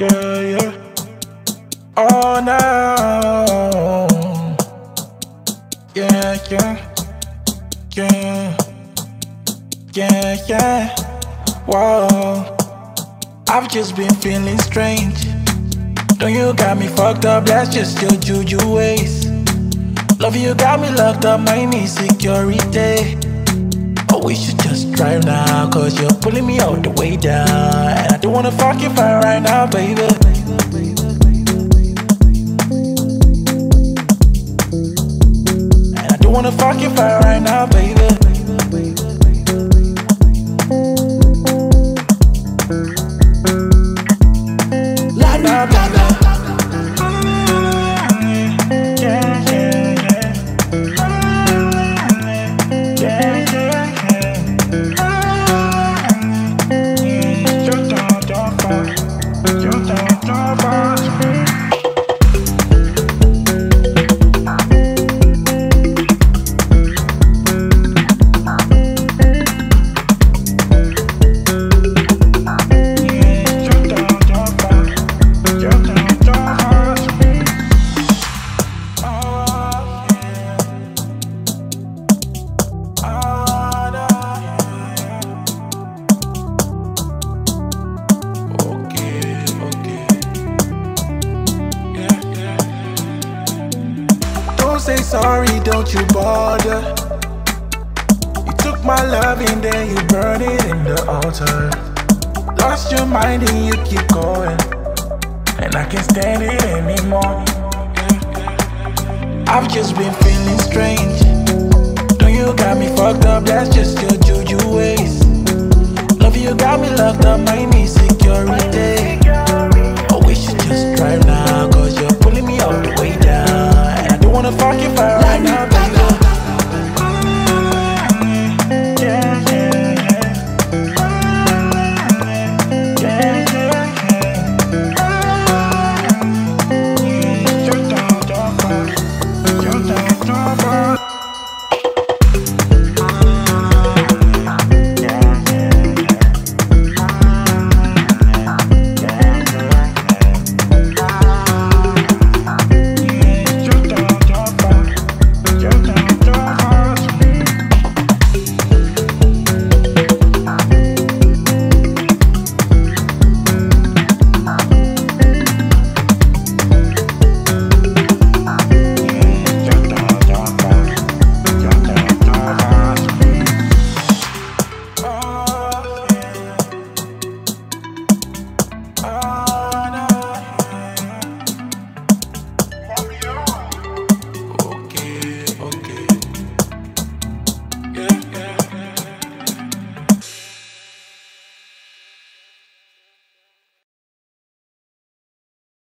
Yeah, yeah. Oh no. Yeah, yeah. Yeah. Yeah, yeah. Whoa. I've just been feeling strange. Don't you got me fucked up, that's just your juju ways. Love you got me locked up, my insecurity. Oh, we should just drive now, cause you're pulling me all the way down. And I don't wanna fucking fight right now, baby. And I don't wanna fucking fight right now, baby. La la la la. Don't say sorry, don't you bother. You took my love and then you burned it in the altar. Lost your mind and you keep going, and I can't stand it anymore. I've just been feeling strange. Don't you got me fucked up, that's just your juju ways. Love you got me locked up, my knees.